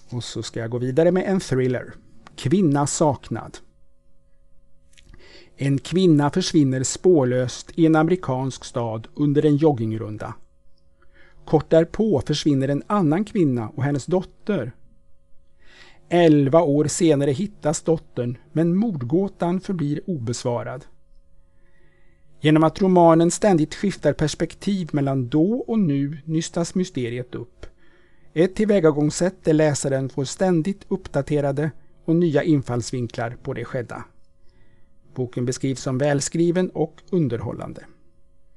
Och så ska jag gå vidare med en thriller. Kvinna saknad. En kvinna försvinner spårlöst i en amerikansk stad under en joggingrunda. Kort därpå försvinner en annan kvinna och hennes dotter. 11 år senare hittas dottern, men mordgåtan förblir obesvarad. Genom att romanen ständigt skiftar perspektiv mellan då och nu nystas mysteriet upp. Ett tillvägagångssätt där läsaren får ständigt uppdaterade och nya infallsvinklar på det skedda. Boken beskrivs som välskriven och underhållande.